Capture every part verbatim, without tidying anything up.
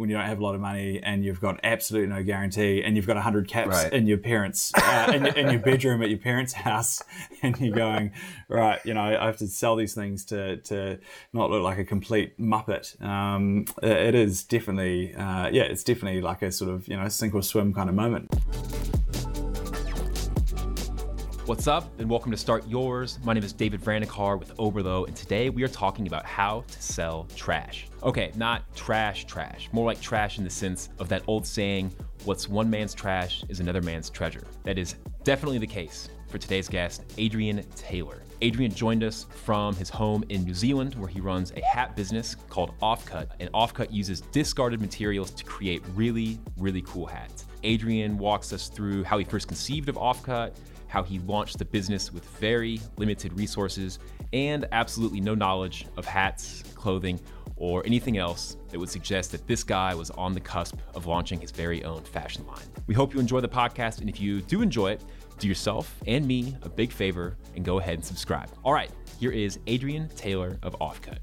when you don't have a lot of money and you've got absolutely no guarantee and you've got one hundred caps right. in your parents, uh, in, in your bedroom at your parents' house, and you're going, right, you know, I have to sell these things to to not look like a complete muppet. Um, it is definitely, uh, yeah, it's definitely like a sort of, you know, sink or swim kind of moment. What's up, and welcome to Start Yours. My name is David Vranikar with Oberlo, and today we are talking about how to sell trash. Okay, not trash trash, more like trash in the sense of that old saying, what's one man's trash is another man's treasure. That is definitely the case for today's guest, Adrian Taylor. Adrian joined us from his home in New Zealand, where he runs a hat business called Offcut, and Offcut uses discarded materials to create really, really cool hats. Adrian walks us through how he first conceived of Offcut, how he launched the business with very limited resources and absolutely no knowledge of hats, clothing, or anything else that would suggest that this guy was on the cusp of launching his very own fashion line. We hope you enjoy the podcast, and if you do enjoy it, do yourself and me a big favor and go ahead and subscribe. All right, here is Adrian Taylor of Offcut.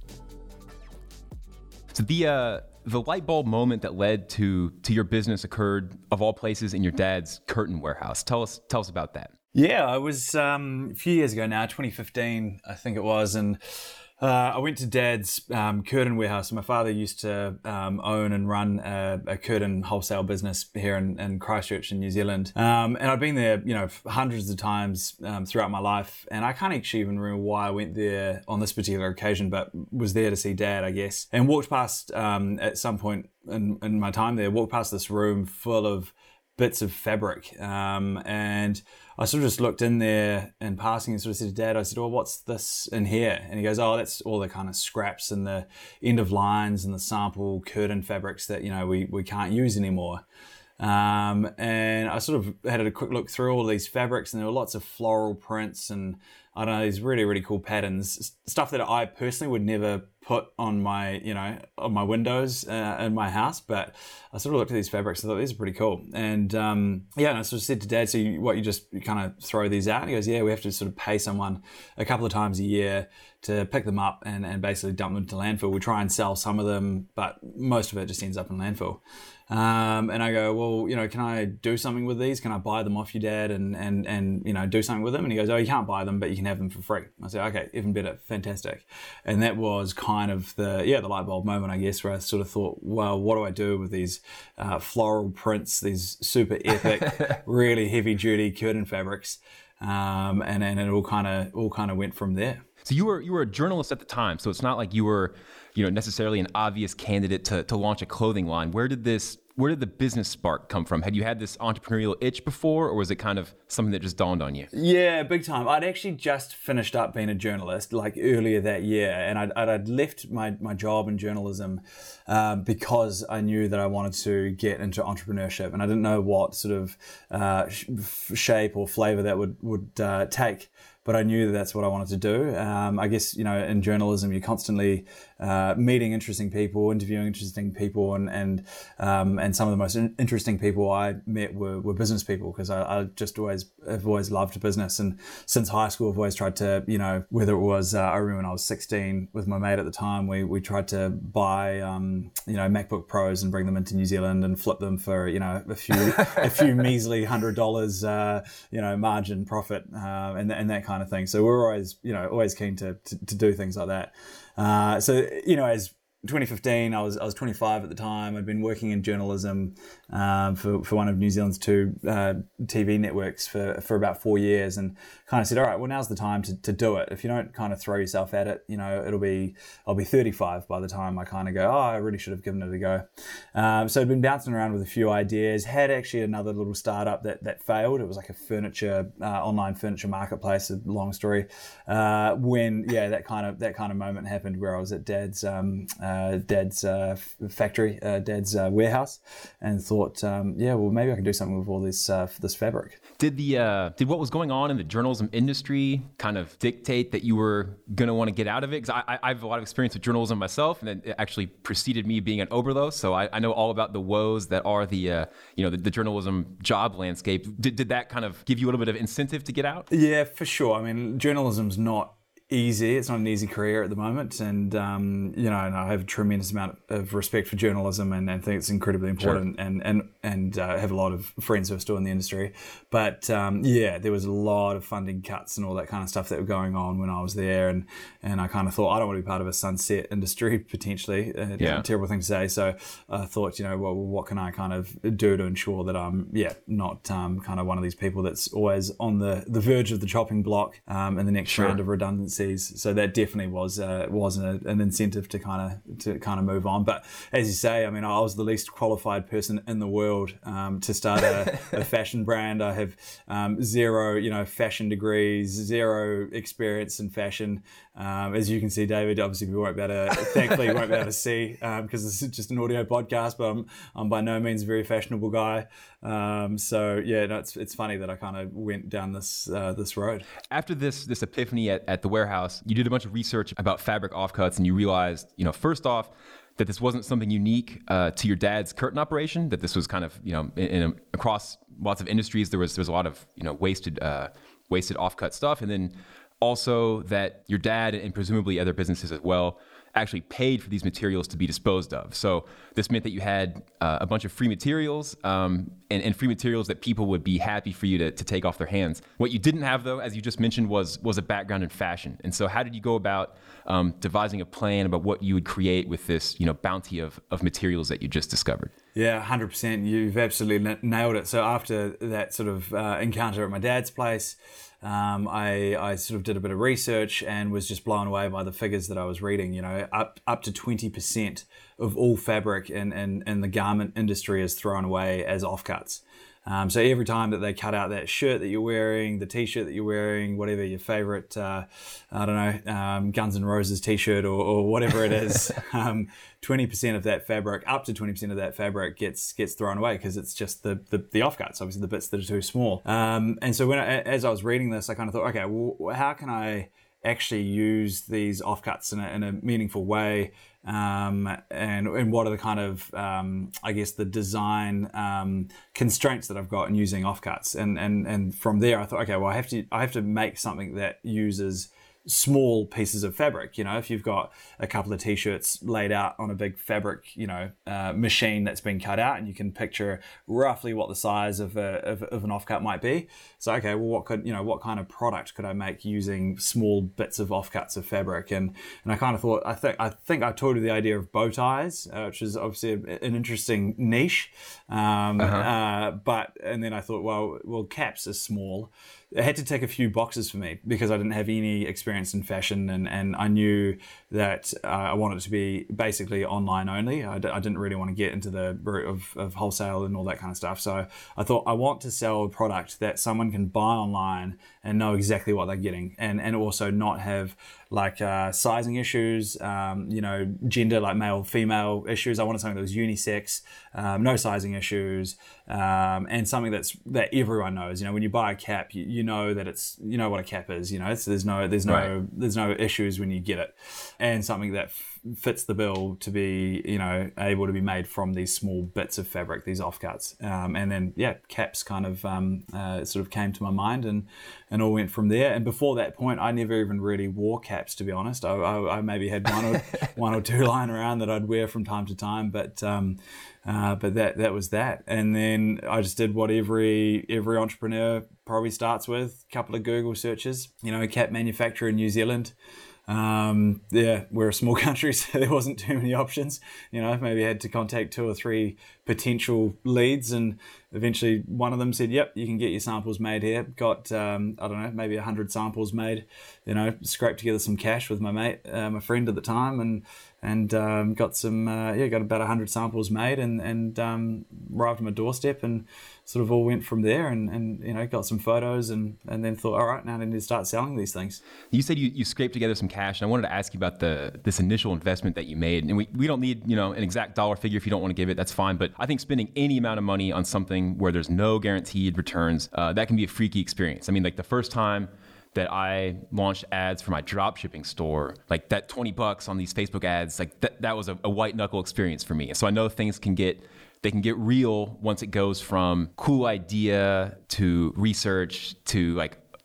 So the uh, the light bulb moment that led to to your business occurred, of all places, in your dad's curtain warehouse. Tell us tell us about that. Yeah, I was um, a few years ago now, twenty fifteen, I think it was, and uh, I went to Dad's um, curtain warehouse. My father used to um, own and run a, a curtain wholesale business here in, in Christchurch in New Zealand. Um, and I'd been there, you know, hundreds of times um, throughout my life. And I can't actually even remember why I went there on this particular occasion, but was there to see Dad, I guess. And walked past, um, at some point in, in my time there, walked past this room full of bits of fabric. Um, and I sort of just looked in there in passing and sort of said to Dad, I said, well, what's this in here? And he goes, oh, that's all the kind of scraps and the end of lines and the sample curtain fabrics that, you know, we, we can't use anymore. Um, and I sort of had a quick look through all these fabrics, and there were lots of floral prints and I don't know, these really, really cool patterns, stuff that I personally would never put on my, you know, on my windows uh, in my house. But I sort of looked at these fabrics and thought, these are pretty cool. And um, yeah, and I sort of said to Dad, so you, what, you just you kind of throw these out? And he goes, yeah, we have to sort of pay someone a couple of times a year to pick them up and, and basically dump them into landfill. We try and sell some of them, but most of it just ends up in landfill. Um, and I go, well, you know, can I do something with these? Can I buy them off you, Dad, and, and, and, you know, do something with them? And he goes, oh, you can't buy them, but you can have them for free. I said, okay, even better, fantastic. And that was kind of the, yeah, the light bulb moment, I guess, where I sort of thought, well, what do I do with these uh, floral prints, these super epic, really heavy duty curtain fabrics? Um, and, and it all kind of, all kind of went from there. So you were you were a journalist at the time, so it's not like you were, you know, necessarily an obvious candidate to to launch a clothing line. Where did this where did the business spark come from? Had you had this entrepreneurial itch before, or was it kind of something that just dawned on you? Yeah, big time. I'd actually just finished up being a journalist like earlier that year, and I'd, I'd left my, my job in journalism um, because I knew that I wanted to get into entrepreneurship, and I didn't know what sort of uh, sh- shape or flavor that would, would uh, take. But I knew that that's what I wanted to do. Um, I guess, you know, in journalism, you're constantly uh, meeting interesting people, interviewing interesting people, and and um, and some of the most in- interesting people I met were, were business people, because I, I just always have always loved business, and since high school I've always tried to, you know, whether it was uh, I remember when I was sixteen with my mate at the time, we we tried to buy um, you know MacBook Pros and bring them into New Zealand and flip them for, you know, a few a few measly hundred dollars uh, you know margin profit uh, and and that kind of thing. So we're always, you know, always keen to, to, to do things like that. Uh, so, you know, as twenty fifteen, I was I was twenty-five at the time. I'd been working in journalism um, for for one of New Zealand's two uh, T V networks for for about four years, and kind of said, all right, well, now's the time to, to do it. If you don't kind of throw yourself at it, you know, it'll be I'll be thirty-five by the time I kind of go, oh, I really should have given it a go. Um, so I'd been bouncing around with a few ideas. Had actually another little startup that that failed. It was like a furniture uh, online furniture marketplace. A long story. Uh, when yeah, that kind of that kind of moment happened where I was at Dad's. Um, Uh, Dad's uh, factory, uh, Dad's uh, warehouse, and thought, um, yeah, well, maybe I can do something with all this uh, this fabric. Did the uh, did what was going on in the journalism industry kind of dictate that you were gonna want to get out of it? Because I, I have a lot of experience with journalism myself, and it actually preceded me being at Oberlo, so I, I know all about the woes that are the uh, you know the, the journalism job landscape. Did did that kind of give you a little bit of incentive to get out? Yeah, for sure. I mean, journalism's not easy. It's not an easy career at the moment, and um, you know, and I have a tremendous amount of respect for journalism, and, and think it's incredibly important, sure. and and and uh, have a lot of friends who are still in the industry. But um, yeah, there was a lot of funding cuts and all that kind of stuff that were going on when I was there, and and I kind of thought I don't want to be part of a sunset industry potentially. Uh, yeah. Terrible thing to say. So I thought, you know, well, what can I kind of do to ensure that I'm yeah not um, kind of one of these people that's always on the the verge of the chopping block um, in the next sure. round of redundancy. So that definitely was uh, was an, an incentive to kind of to kind of move on. But as you say, I mean, I was the least qualified person in the world um, to start a, a fashion brand. I have um, zero, you know, fashion degrees, zero experience in fashion. Um, as you can see, David, obviously we won't be able to, thankfully, we won't be able to see because um, this is just an audio podcast. But I'm, I'm by no means a very fashionable guy. Um, so yeah, no, it's it's funny that I kind of went down this uh, this road. After this this epiphany at, at the warehouse, you did a bunch of research about fabric offcuts, and you realized, you know, first off, that this wasn't something unique uh, to your dad's curtain operation. That this was kind of, you know, in, in a, across lots of industries, there was there was a lot of, you know, wasted uh, wasted offcut stuff, and then also that your dad and presumably other businesses as well actually paid for these materials to be disposed of. So this meant that you had uh, a bunch of free materials um, and, and free materials that people would be happy for you to, to take off their hands. What you didn't have, though, as you just mentioned, was was a background in fashion. And so how did you go about um, devising a plan about what you would create with this, you know, bounty of, of materials that you just discovered? Yeah, one hundred percent. You've absolutely nailed it. So after that sort of uh, encounter at my dad's place, Um, I, I sort of did a bit of research and was just blown away by the figures that I was reading. You know, up up to twenty percent of all fabric in, in, in the garment industry is thrown away as offcuts. Um, so every time that they cut out that shirt that you're wearing, the t-shirt that you're wearing, whatever your favorite, uh, I don't know, um, Guns N' Roses t-shirt or, or whatever it is, um, twenty percent of that fabric, up to twenty percent of that fabric gets gets thrown away because it's just the, the, the offcuts, obviously the bits that are too small. Um, and so when I, as I was reading this, I kind of thought, okay, well, how can I actually use these offcuts in a, in a meaningful way? Um, and, and what are the kind of, um, I guess, the design um, constraints that I've got in using offcuts? And, and, and from there, I thought, okay, well, I have to I have to make something that uses small pieces of fabric. You know, if you've got a couple of t-shirts laid out on a big fabric, you know, uh, machine that's been cut out, and you can picture roughly what the size of, a, of of an offcut might be. So, okay, well, what could you know, what kind of product could I make using small bits of offcuts of fabric? And and I kind of thought, I think I think I told you the idea of bow ties, uh, which is obviously a, an interesting niche. Um, uh-huh. uh, but and then I thought, well, well, caps are small. It had to tick a few boxes for me because I didn't have any experience in fashion, and, and I knew that uh, I wanted it to be basically online only. I, d- I didn't really want to get into the route of, of wholesale and all that kind of stuff. So I thought I want to sell a product that someone can buy online and know exactly what they're getting, and, and also not have like uh, sizing issues, um, you know, gender, like male, female issues. I wanted something that was unisex, um, no sizing issues, um, and something that's that everyone knows. You know, when you buy a cap, you, you know that it's you know what a cap is. You know, it's, there's no there's no right. there's no issues when you get it, and something that f- fits the bill to be you know able to be made from these small bits of fabric, these offcuts, um, and then yeah, caps kind of um, uh, sort of came to my mind, and and all went from there. And before that point, I never even really wore caps, to be honest. I, I, I maybe had one or one or two lying around that I'd wear from time to time, but um, uh, but that that was that. And then I just did what every every entrepreneur probably starts with: a couple of Google searches. You know, cap manufacturer in New Zealand. Um, yeah, we're a small country, so there wasn't too many options. You know, maybe I had to contact two or three potential leads, and eventually one of them said, yep, you can get your samples made here. Got, um, I don't know, maybe a hundred samples made, you know, scraped together some cash with my mate, uh, my friend at the time, and and um, got some, uh, yeah, got about a hundred samples made, and, and um, arrived at my doorstep, and sort of all went from there, and, and you know, got some photos, and, and then thought, all right, now I need to start selling these things. You said you, you scraped together some cash, and I wanted to ask you about the this initial investment that you made. And we, we don't need, you know, an exact dollar figure. If you don't want to give it, that's fine. But I think spending any amount of money on something where there's no guaranteed returns, uh, that can be a freaky experience. I mean, like the first time that I launched ads for my drop shipping store, like that twenty bucks on these Facebook ads, like that, that was a, a white knuckle experience for me. So I know things can get, they can get real once it goes from cool idea to research to like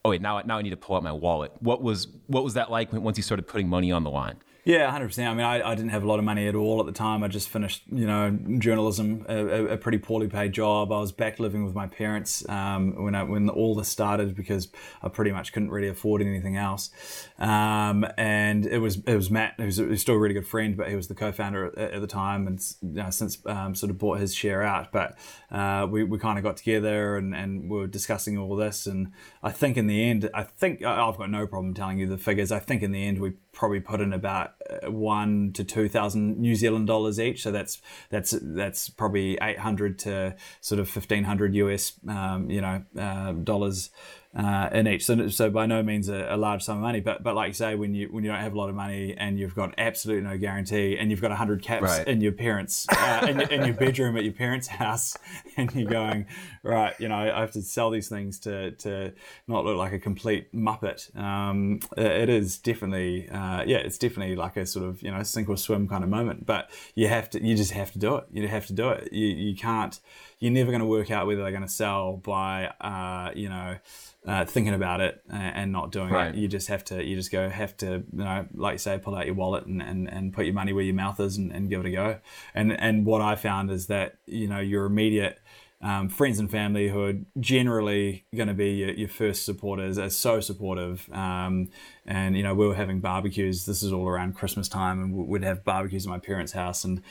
oh wait, now, now I need to pull out my wallet. What was, what was that like when, once you started putting money on the line? Yeah, one hundred percent. I mean, I, I didn't have a lot of money at all at the time. I just finished, you know, journalism, a, a pretty poorly paid job. I was back living with my parents um, when I, when all this started because I pretty much couldn't really afford anything else. Um, and it was it was Matt, who's, who's still a really good friend, but he was the co-founder at, at the time, and you know, since um, sort of bought his share out. But uh, we we kind of got together and, and we were discussing all this. And I think in the end, I think I've got no problem telling you the figures. I think in the end we probably put in about one to two thousand New Zealand dollars each, so that's that's that's probably eight hundred to sort of fifteen hundred U S, um, you know, uh, dollars uh, in each. So, so by no means a, a large sum of money, but but like you say, when you when you don't have a lot of money and you've got absolutely no guarantee, and you've got a hundred caps right. in your parents uh, in, your, in your bedroom at your parents' house, and you're going, right, you know, I have to sell these things to to not look like a complete muppet. Um, it is definitely, uh, yeah, it's definitely like a sort of, you know, sink or swim kind of moment. But you have to, you just have to do it. You have to do it. You you can't. You're never going to work out whether they're going to sell by, uh, you know, uh, thinking about it and, and not doing right. it. You just have to, you just go, have to, you know, like you say, pull out your wallet and, and, and put your money where your mouth is and, and give it a go. And and what I found is that, you know, your immediate Um, friends and family who are generally going to be your, your first supporters are so supportive. Um, and, you know, we were having barbecues. This is all around Christmas time, and we'd have barbecues at my parents' house, and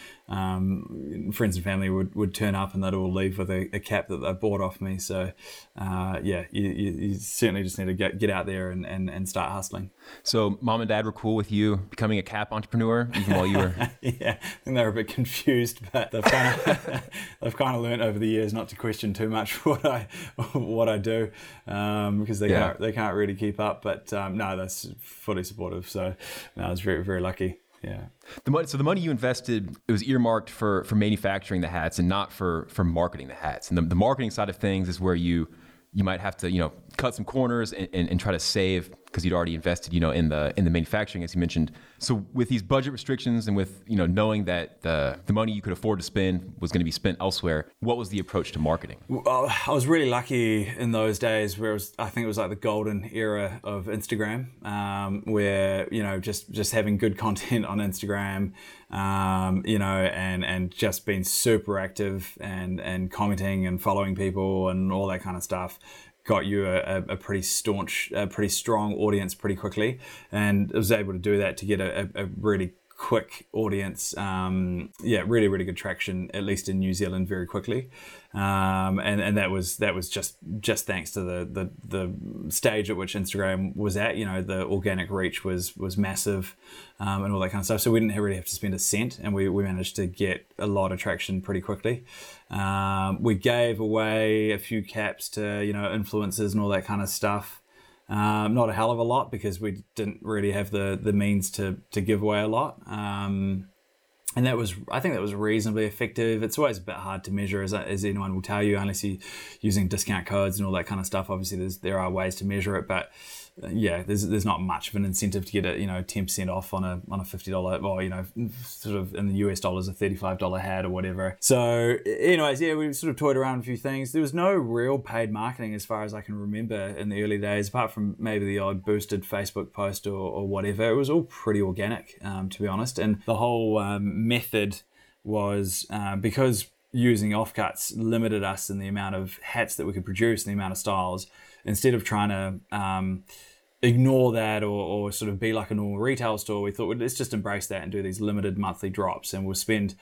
um, friends and family would, would turn up and they'd all leave with a, a cap that they bought off me. So, uh, yeah, you, you, you certainly just need to get, get out there and, and, and start hustling. So mom and dad were cool with you becoming a cap entrepreneur even while you were... Yeah, I think they were a bit confused, but they've kind of, they've kind of learned over the years not to question too much what I what I do um, because they, yeah. can't, they can't really keep up. But um, no, that's fully supportive. So no, I was very, very lucky. Yeah. The money, so the money you invested, it was earmarked for for manufacturing the hats and not for for marketing the hats. And the, the marketing side of things is where you you might have to, you know, cut some corners and, and, and try to save because you'd already invested, you know, in the in the manufacturing, as you mentioned. So with these budget restrictions and with, you know, knowing that the the money you could afford to spend was going to be spent elsewhere, what was the approach to marketing? Well, I was really lucky in those days where it was, I think it was like the golden era of Instagram, um, where, you know, just, just having good content on Instagram, um, you know, and, and just being super active and, and commenting and following people and all that kind of stuff got you a, a pretty staunch, a pretty strong audience pretty quickly. And I was able to do that to get a, a really quick audience. Um, yeah, really, really good traction, at least in New Zealand, very quickly. Um, and, and that was that was just just thanks to the, the the stage at which Instagram was at. You know, the organic reach was was massive, um, and all that kind of stuff. So we didn't really have to spend a cent, and we, we managed to get a lot of traction pretty quickly. Um, we gave away a few caps to, you know, influencers and all that kind of stuff. Um, not a hell of a lot because we didn't really have the the means to to give away a lot. Um, And that was, I think that was reasonably effective. It's always a bit hard to measure, as, as anyone will tell you, unless you're using discount codes and all that kind of stuff. Obviously, there's, there are ways to measure it, but uh, yeah, there's there's not much of an incentive to get a, you know, ten percent off on a on a fifty dollars, or, you know, sort of in the U S dollars, a thirty-five dollars hat or whatever. So anyways, yeah, we sort of toyed around a few things. There was no real paid marketing as far as I can remember in the early days, apart from maybe the odd boosted Facebook post or, or whatever. It was all pretty organic, um, to be honest. And the whole um, method was uh, because using offcuts limited us in the amount of hats that we could produce and the amount of styles. Instead of trying to um, ignore that or, or sort of be like a normal retail store, we thought, well, let's just embrace that and do these limited monthly drops, and we'll spend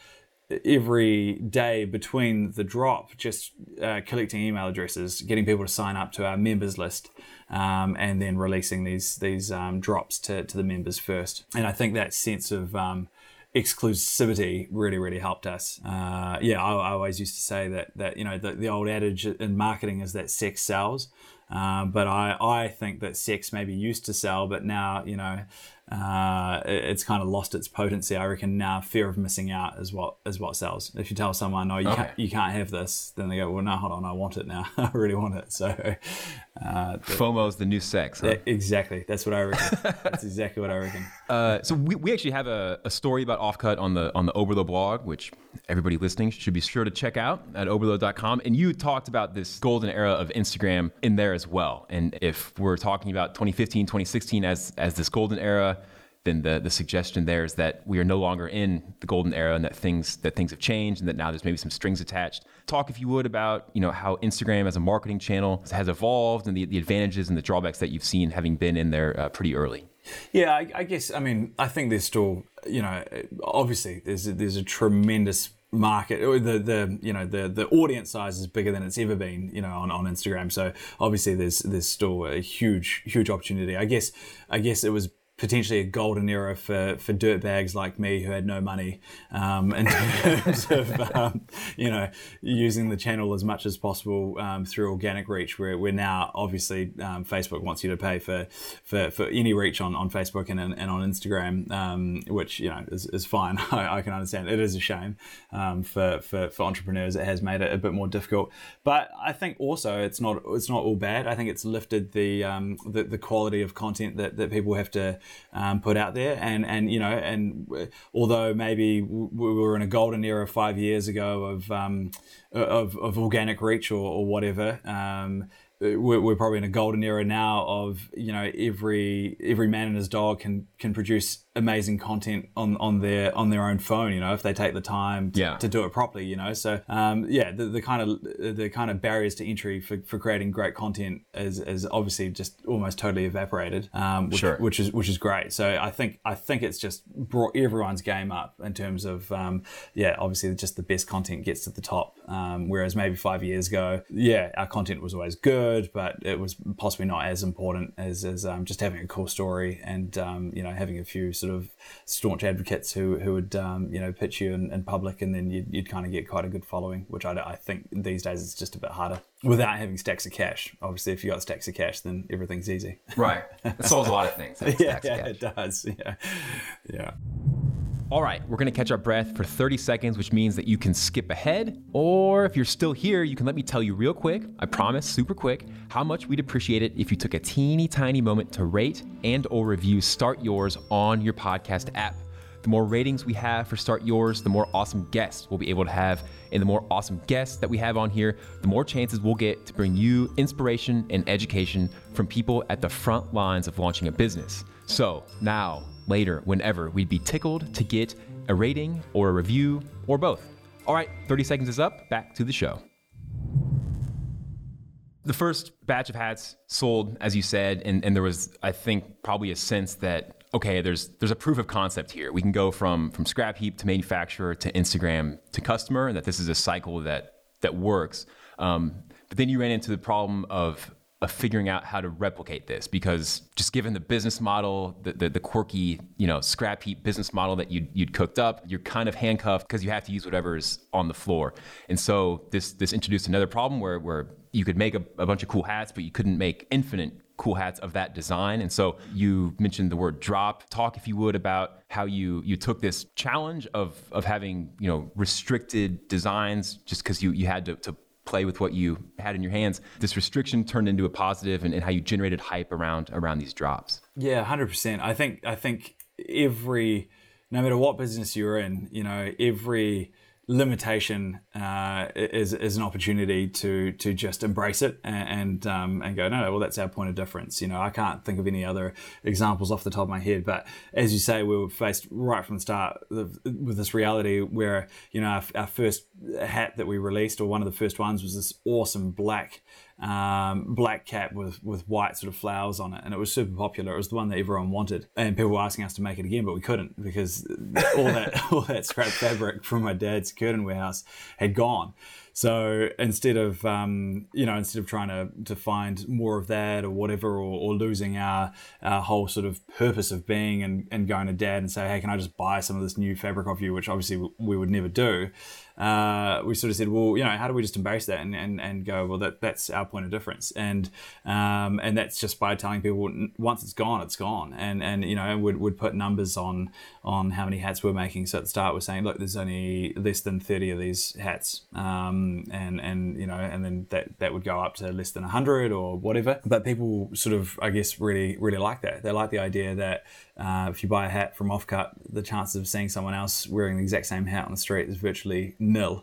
every day between the drop just uh, collecting email addresses, getting people to sign up to our members list, um, and then releasing these these um, drops to, to the members first. And I think that sense of um, exclusivity really, really helped us. Uh, yeah, I, I always used to say that that you know the, the old adage in marketing is that sex sells. Um, but I, I think that sex maybe used to sell, but now, you know, uh, it, it's kind of lost its potency. I reckon now fear of missing out is what is what sells. If you tell someone, no, you okay. can't you can't have this, then they go, well, no, hold on, I want it now. I really want it. So uh, FOMO's the new sex. Huh? Yeah, exactly. That's what I reckon. That's exactly what I reckon. Uh, so we, we actually have a, a story about Offcut on the on the Oberlo blog, which everybody listening should be sure to check out at oberlo dot com. And you talked about this golden era of Instagram in there as well. And if we're talking about twenty fifteen, twenty sixteen as as this golden era, then the the suggestion there is that we are no longer in the golden era and that things that things have changed and that now there's maybe some strings attached. Talk, if you would, about you know how Instagram as a marketing channel has evolved and the, the advantages and the drawbacks that you've seen having been in there uh, pretty early. Yeah, I, I guess, I mean, I think there's still, you know, obviously there's a, there's a tremendous market. The the you know the the audience size is bigger than it's ever been, you know, on, on Instagram. So obviously there's there's still a huge huge opportunity. I guess I guess it was potentially a golden era for, for dirtbags like me who had no money um, in terms of, um, you know, using the channel as much as possible um, through organic reach. Where we're now, obviously, um, Facebook wants you to pay for for, for any reach on, on Facebook and, and on Instagram, um, which, you know, is, is fine. I, I can understand. It is a shame um, for, for, for entrepreneurs. It has made it a bit more difficult. But I think also it's not it's not all bad. I think it's lifted the um, the, the quality of content that, that people have to Um, put out there, and and you know, and although maybe we were in a golden era five years ago of um, of, of organic reach or, or whatever, um, we're, we're probably in a golden era now of, you know, every every man and his dog can can produce amazing content on on their on their own phone, you know, if they take the time to, yeah. to do it properly, you know. So um, yeah, the, the kind of the kind of barriers to entry for, for creating great content is, is obviously just almost totally evaporated, um, which, sure. which is which is great. So I think I think it's just brought everyone's game up in terms of um, yeah, obviously just the best content gets to the top, um, whereas maybe five years ago, yeah, our content was always good, but it was possibly not as important as as um, just having a cool story and um, you know, having a few sort of staunch advocates who who would um, you know, pitch you in, in public, and then you'd, you'd kind of get quite a good following, which I, I think these days it's just a bit harder without having stacks of cash. Obviously, if you got stacks of cash, then everything's easy. Right. It solves a lot of things. Yeah, yeah, it does. Yeah, yeah. All right, we're gonna catch our breath for thirty seconds, which means that you can skip ahead, or if you're still here, you can let me tell you real quick, I promise, super quick, how much we'd appreciate it if you took a teeny tiny moment to rate and or review Start Yours on your podcast app. The more ratings we have for Start Yours, the more awesome guests we'll be able to have. And the more awesome guests that we have on here, the more chances we'll get to bring you inspiration and education from people at the front lines of launching a business. So now, later, whenever, we'd be tickled to get a rating or a review or both. All right, thirty seconds is up. Back to the show. The first batch of hats sold, as you said, and, and there was, I think, probably a sense that, okay, there's there's a proof of concept here. We can go from from scrap heap to manufacturer to Instagram to customer, and that this is a cycle that that works. Um, but then you ran into the problem of of figuring out how to replicate this, because just given the business model, the the, the quirky, you know, scrap heap business model that you'd, you'd cooked up, you're kind of handcuffed because you have to use whatever is on the floor. And so this this introduced another problem where where you could make a, a bunch of cool hats, but you couldn't make infinite cool hats of that design. And so you mentioned the word drop. Talk, if you would, about how you you took this challenge of of having, you know, restricted designs just because you you had to, to play with what you had in your hands. This restriction turned into a positive, and, and how you generated hype around around these drops. Yeah, one hundred percent. I think I think every, no matter what business you're in, you know, every limitation uh, is is an opportunity to to just embrace it and and, um, and go, no, no, well, that's our point of difference. You know, I can't think of any other examples off the top of my head, but as you say, we were faced right from the start with this reality where, you know, our, our first hat that we released, or one of the first ones, was this awesome black um, black cap with, with white sort of flowers on it. And it was super popular. It was the one that everyone wanted. And people were asking us to make it again, but we couldn't, because all that all that scrap fabric from my dad's curtain warehouse had gone. So instead of, um, you know, instead of trying to, to find more of that or whatever, or, or losing our, our whole sort of purpose of being and, and going to Dad and say, hey, can I just buy some of this new fabric off you, which obviously we would never do. Uh, we sort of said, well, you know, how do we just embrace that and, and, and go, well, that that's our point of difference. And um, and that's just by telling people once it's gone, it's gone. And, and you know, we'd, we'd put numbers on on how many hats we're making. So at the start, we're saying, look, there's only less than thirty of these hats. Um, and, and, you know, and then that, that would go up to less than one hundred or whatever. But people sort of, I guess, really, really like that. They like the idea that uh, if you buy a hat from Offcut, the chances of seeing someone else wearing the exact same hat on the street is virtually nil.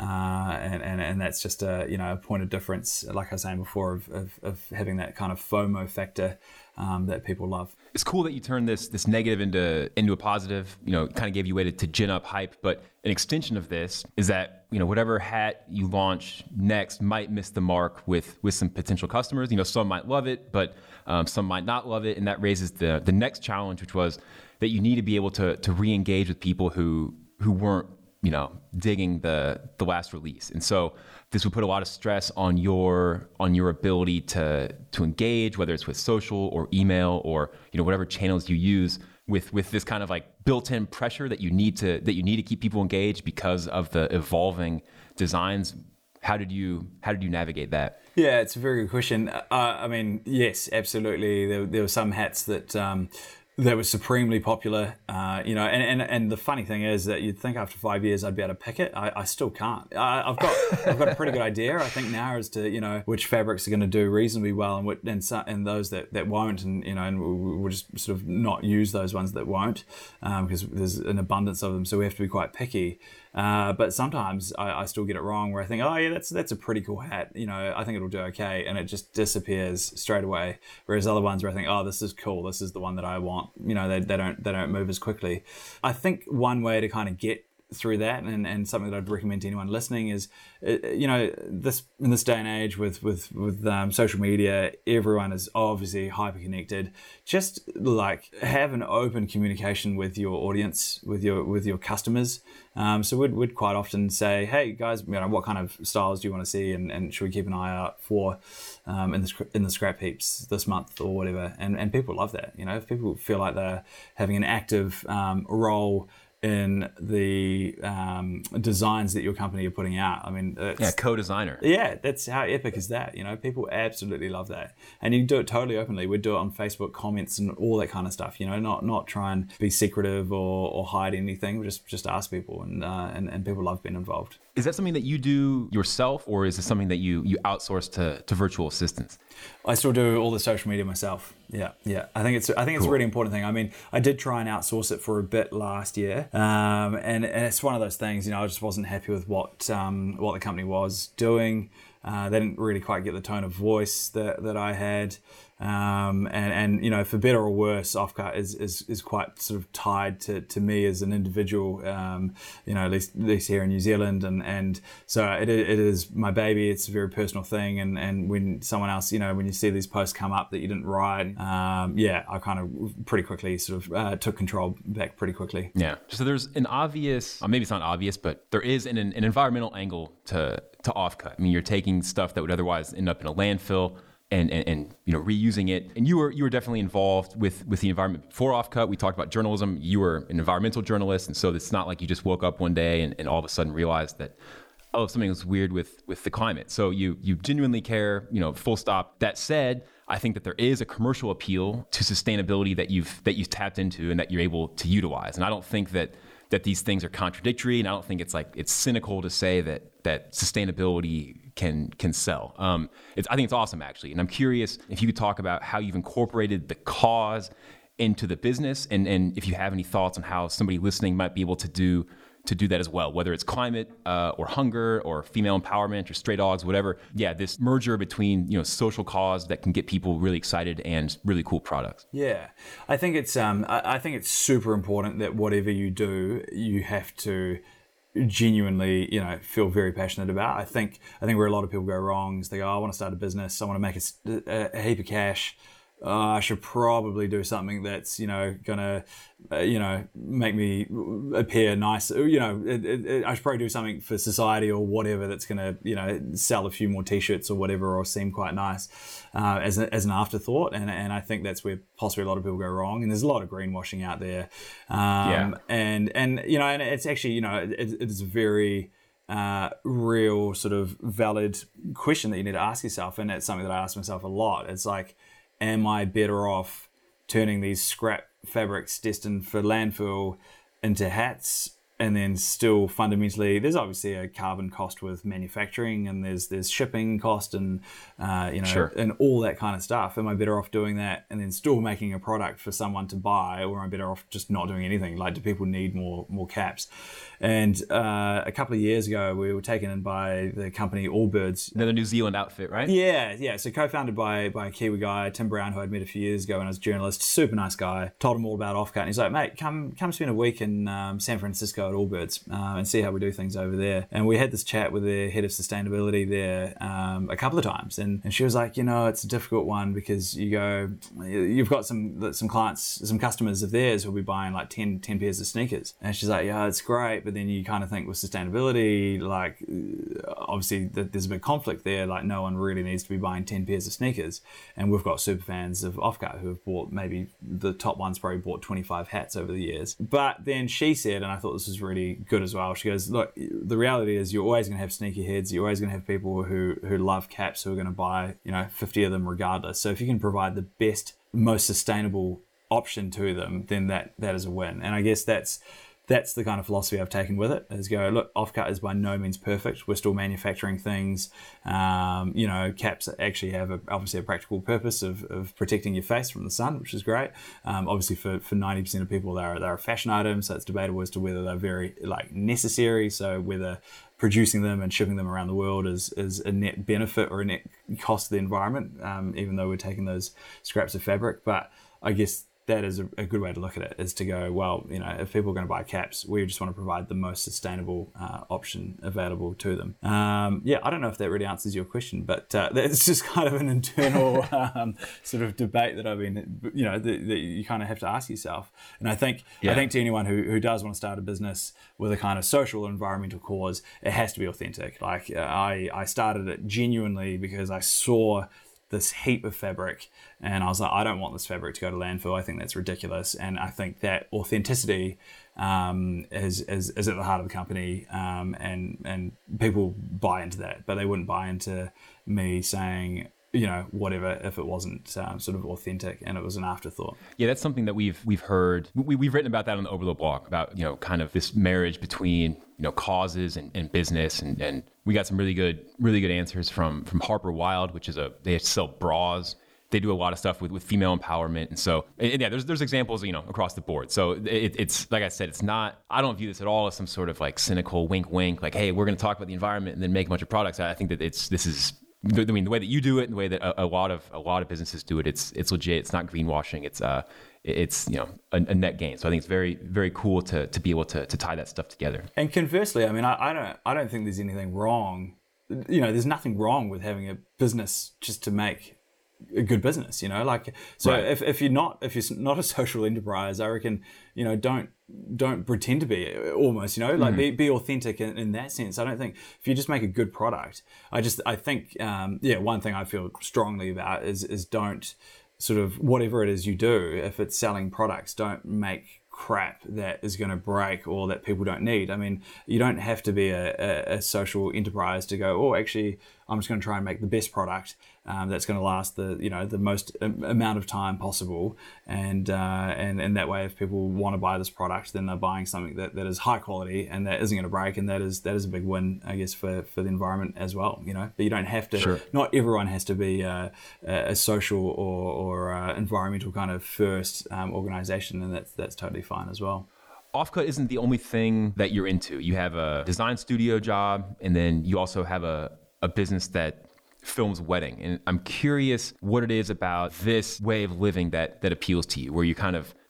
Uh, and, and and that's just a, you know, a point of difference, like I was saying before, of, of, of having that kind of FOMO factor um, that people love. It's cool that you turned this this negative into into a positive. You know, it kind of gave you a way to, to gin up hype. But an extension of this is that, you know, whatever hat you launch next might miss the mark with with some potential customers. You know, some might love it, but um, some might not love it, and that raises the the next challenge, which was that you need to be able to to re-engage with people who who weren't, you know, digging the the last release. And so this would put a lot of stress on your on your ability to to engage, whether it's with social or email or, you know, whatever channels you use, with with this kind of like built-in pressure that you need to that you need to keep people engaged because of the evolving designs. How did you how did you navigate that? Yeah, it's a very good question. Uh, I mean, yes, absolutely. There, there were some hats that um, that were supremely popular, uh, you know, and, and and the funny thing is that you'd think after five years I'd be able to pick it. I, I still can't. I, I've got I've got a pretty good idea, I think, now as to, you know, which fabrics are going to do reasonably well and what, and, so, and those that, that won't, and, you know, and we'll, we'll just sort of not use those ones that won't, um, because there's an abundance of them, so we have to be quite picky. Uh, but sometimes I, I still get it wrong, where I think, oh yeah, that's that's a pretty cool hat, you know, I think it'll do okay, and it just disappears straight away. Whereas other ones where I think, oh, this is cool, this is the one that I want, you know, they, they don't they don't move as quickly. I think one way to kind of get through that, and, and something that I'd recommend to anyone listening is, you know, this in this day and age with with with um, social media, everyone is obviously hyper connected. Just like have an open communication with your audience, with your with your customers. Um, so we'd, we'd quite often say, hey guys, you know, what kind of styles do you want to see, and, and should we keep an eye out for um, in the in the scrap heaps this month or whatever? And and people love that. You know, if people feel like they're having an active um, role in the um, designs that your company are putting out. I mean, it's, yeah, co-designer. Yeah, that's how epic is that? You know, people absolutely love that, and you can do it totally openly. We'd do it on Facebook comments and all that kind of stuff. You know, not not try and be secretive or, or hide anything. Just just ask people, and uh, and and people love being involved. Is that something that you do yourself, or is it something that you you outsource to to virtual assistants? I still do all the social media myself. Yeah, yeah. I think it's I think it's cool. A really important thing. I mean, I did try and outsource it for a bit last year, um, and, and it's one of those things. You know, I just wasn't happy with what um, what the company was doing. Uh, they didn't really quite get the tone of voice that, that I had. Um, and, and, you know, for better or worse, Offcut is, is, is quite sort of tied to, to me as an individual, um, you know, at least, at least here in New Zealand. And, and so it, it is my baby. It's a very personal thing. And, and when someone else, you know, when you see these posts come up that you didn't write, um, yeah, I kind of pretty quickly sort of uh, took control back pretty quickly. Yeah. So there's an obvious, or maybe it's not obvious, but there is an, an environmental angle to, to Offcut. I mean, you're taking stuff that would otherwise end up in a landfill and, and, and you know, reusing it. And you were you were definitely involved with, with the environment before Offcut. We talked about journalism. You were an environmental journalist. And so it's not like you just woke up one day and, and all of a sudden realized that, oh, something was weird with, with the climate. So you you genuinely care, you know, full stop. That said, I think that there is a commercial appeal to sustainability that you've that you've tapped into and that you're able to utilize. And I don't think that that these things are contradictory, and I don't think it's like it's cynical to say that that sustainability can can sell. Um, it's, I think it's awesome, actually. And I'm curious if you could talk about how you've incorporated the cause into the business, and, and if you have any thoughts on how somebody listening might be able to do to do that as well, whether it's climate uh, or hunger or female empowerment or stray dogs, whatever. Yeah, this merger between, you know, social cause that can get people really excited and really cool products. Yeah, I think it's um, I, I think it's super important that whatever you do, you have to genuinely, you know, feel very passionate about. I think I think where a lot of people go wrong is they go, oh, I want to start a business, I want to make a, a, a heap of cash. oh, I should probably do something that's, you know, gonna, uh, you know, make me appear nice. You know, it, it, it, I should probably do something for society or whatever that's gonna, you know, sell a few more T-shirts or whatever, or seem quite nice uh, as a, as an afterthought. And and I think that's where possibly a lot of people go wrong. And there's a lot of greenwashing out there. Um, yeah. And and you know, and it's actually, you know, it, it's a very Uh, real sort of valid question that you need to ask yourself, and it's something that I ask myself a lot. It's like, am I better off turning these scrap fabrics destined for landfill into hats, and then still fundamentally, there's obviously a carbon cost with manufacturing, and there's there's shipping cost, and uh, you know, sure. and all that kind of stuff. Am I better off doing that and then still making a product for someone to buy, or am I better off just not doing anything? Like, do people need more more caps? And uh, a couple of years ago, we were taken in by the company Allbirds. Another New Zealand outfit, right? Yeah, yeah. So co-founded by by a Kiwi guy, Tim Brown, who I'd met a few years ago when I was a journalist. Super nice guy. Told him all about Offcut, and he's like, "Mate, come come spend a week in um, San Francisco at Allbirds uh, and see how we do things over there." And we had this chat with the head of sustainability there um, a couple of times, and, and she was like, "You know, it's a difficult one because you go, you've got some some clients, some customers of theirs who'll be buying like ten, ten pairs of sneakers," and she's like, "Yeah, it's great." But then you kind of think with sustainability, like obviously there's a big conflict there. Like no one really needs to be buying ten pairs of sneakers. And we've got super fans of Offcut who have bought, maybe the top ones probably bought twenty-five hats over the years. But then she said, and I thought this was really good as well, she goes, look, the reality is you're always going to have sneaker heads. You're always going to have people who, who love caps who are going to buy, you know, fifty of them regardless. So if you can provide the best, most sustainable option to them, then that that is a win. And I guess that's That's the kind of philosophy I've taken with it, is go, look, Offcut is by no means perfect. We're still manufacturing things. Um, you know, caps actually have a, obviously a practical purpose of, of protecting your face from the sun, which is great. Um, obviously for, for ninety percent of people, they're, they're a fashion item, so it's debatable as to whether they're very like necessary. So whether producing them and shipping them around the world is, is a net benefit or a net cost to the environment, um, even though we're taking those scraps of fabric. But I guess that is a, a good way to look at it, is to go, well, you know, if people are going to buy caps, we just want to provide the most sustainable uh, option available to them. Um, yeah, I don't know if that really answers your question, but uh, that's just kind of an internal um, sort of debate that I've been, you know, that, that you kind of have to ask yourself. And I think, yeah. I think to anyone who, who does want to start a business with a kind of social or environmental cause, it has to be authentic. Like uh, I, I started it genuinely because I saw this heap of fabric and I was like, I don't want this fabric to go to landfill. I think that's ridiculous. And I think that authenticity um, is, is is at the heart of the company, um, and and people buy into that, but they wouldn't buy into me saying, you know, whatever, if it wasn't um, sort of authentic and it was an afterthought. Yeah, that's something that we've we've heard. We, we've written about that on the Overload blog, about, you know, kind of this marriage between, you know, causes and, and business. And, and we got some really good, really good answers from from Harper Wilde, which is a, they sell bras. They do a lot of stuff with, with female empowerment. And so, and yeah, there's there's examples, you know, across the board. So it, it's, like I said, it's not, I don't view this at all as some sort of like cynical wink, wink, like, hey, we're going to talk about the environment and then make a bunch of products. I think that it's, this is, I mean, the way that you do it and the way that a, a lot of, a lot of businesses do it, it's, it's legit. It's not greenwashing. It's, uh, it's, you know, a, a net gain. So I think it's very, very cool to, to be able to, to tie that stuff together. And conversely, I mean, I, I don't, I don't think there's anything wrong. You know, there's nothing wrong with having a business just to make a good business, you know, like, so right. if, if you're not, if you're not a social enterprise, I reckon, you know, don't, don't pretend to be, almost, you know, like mm. be, be authentic in, in that sense. I don't think, if you just make a good product, I just, I think, um, yeah, one thing I feel strongly about is, is don't sort of, whatever it is you do, if it's selling products, don't make crap that is going to break or that people don't need. I mean, you don't have to be a, a, a social enterprise to go, oh, actually, I'm just going to try and make the best product um, that's going to last the, you know, the most amount of time possible. And, uh, and, and that way, if people want to buy this product, then they're buying something that, that is high quality and that isn't going to break. And that is, that is a big win, I guess, for, for the environment as well, you know, but you don't have to, sure. Not everyone has to be uh, a social or, or uh, environmental kind of first um, organization. And that's, that's totally fine as well. Offcut isn't the only thing that you're into. You have a design studio job, and then you also have a, a business that films wedding. And I'm curious what it is about this way of living that that appeals to you, where you kind of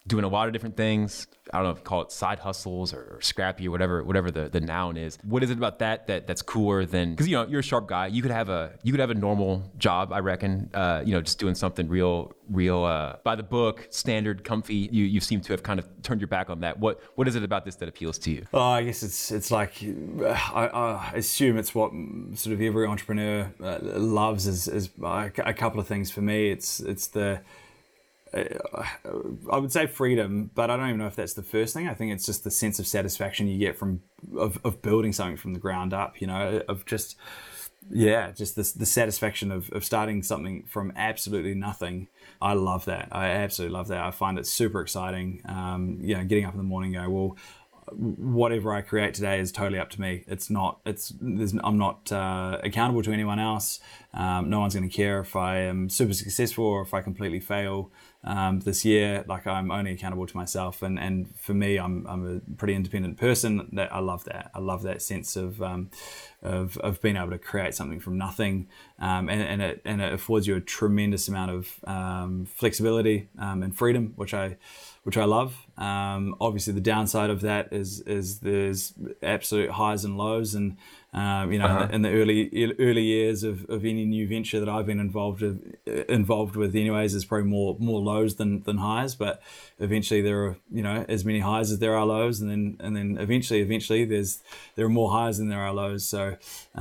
doing a lot of different things. I don't know if you call it side hustles or, or scrappy or whatever, whatever the, the noun is. What is it about that that that's cooler than, because, you know, you're a sharp guy. You could have a, you could have a normal job, I reckon, uh, you know, just doing something real, real, uh, by the book, standard, comfy. You, you seem to have kind of turned your back on that. What, what is it about this that appeals to you? Oh, I guess it's, it's like, I, I assume it's what sort of every entrepreneur uh, loves is, is a, a couple of things for me. It's, it's the, I would say freedom, but I don't even know if that's the first thing. I think it's just the sense of satisfaction you get from of, of building something from the ground up, you know, of just, yeah, just this, the satisfaction of, of starting something from absolutely nothing. I love that. I absolutely love that. I find it super exciting. Um, you know, getting up in the morning and go, well, whatever I create today is totally up to me. It's not, it's, there's, I'm not uh, accountable to anyone else. Um, no one's going to care if I am super successful or if I completely fail um, this year. Like, I'm only accountable to myself. And, and for me, I'm, I'm a pretty independent person. That I love that. I love that sense of, um, of, of being able to create something from nothing. Um, and, and it, and it affords you a tremendous amount of um, flexibility um, and freedom, which I, which I love. Um, obviously, the downside of that is is there's absolute highs and lows, and um, you know, uh-huh. in the early early years of, of any new venture that I've been involved with, involved with, anyways, there's probably more more lows than than highs. But eventually, there are, you know, as many highs as there are lows, and then and then eventually eventually there's there are more highs than there are lows. So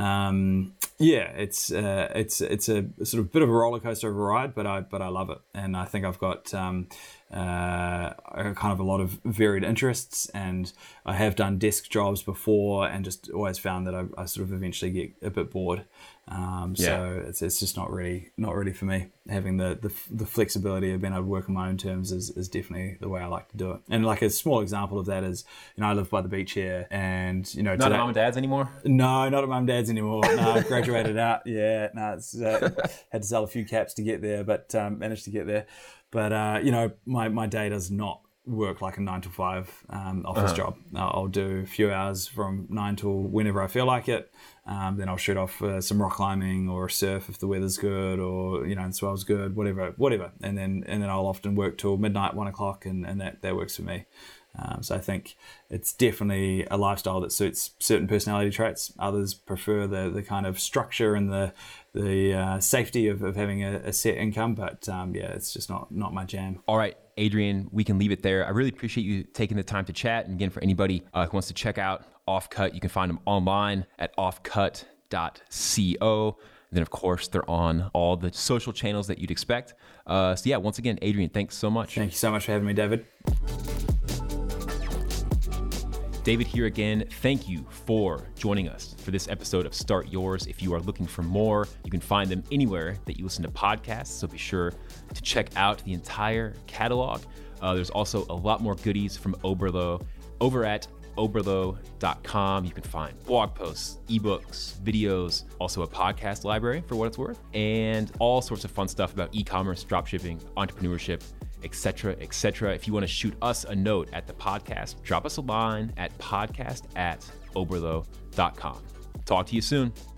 um, yeah, it's uh, it's it's a sort of bit of a roller coaster of a ride, but I but I love it, and I think I've got. Um, uh, kind of a lot of varied interests, and I have done desk jobs before and just always found that I, I sort of eventually get a bit bored. Um, yeah. So it's it's just not really not really for me. Having the, the the flexibility of being able to work on my own terms is, is definitely the way I like to do it. And like a small example of that is, you know, I live by the beach here, and you know, not at mum and dad's anymore. No, not at mum and dad's anymore. No, I graduated out. Yeah, no, it's uh, had to sell a few caps to get there, but um, managed to get there. But, uh, you know, my, my day does not work like a nine to five um, office uh-huh. job. I'll do a few hours from nine till whenever I feel like it. Um, then I'll shoot off uh, some rock climbing or surf if the weather's good, or, you know, the swell's good, whatever, whatever. And then and then I'll often work till midnight, one o'clock, and, and that, that works for me. Um, so I think it's definitely a lifestyle that suits certain personality traits. Others prefer the the kind of structure and the the uh, safety of, of having a, a set income. But um, yeah, it's just not not my jam. All right, Adrian, we can leave it there. I really appreciate you taking the time to chat. And again, for anybody uh, who wants to check out Offcut, you can find them online at offcut dot co. And then, of course, they're on all the social channels that you'd expect. Uh, so yeah, once again, Adrian, thanks so much. Thank you so much for having me, David. David here again. Thank you for joining us for this episode of Start Yours. If you are looking for more, you can find them anywhere that you listen to podcasts. So be sure to check out the entire catalog. Uh, there's also a lot more goodies from Oberlo over at oberlo dot com. You can find blog posts, ebooks, videos, also a podcast library for what it's worth, and all sorts of fun stuff about e-commerce, dropshipping, entrepreneurship, et cetera, et cetera. If you want to shoot us a note at the podcast, drop us a line at podcast at oberlo dot com. Talk to you soon.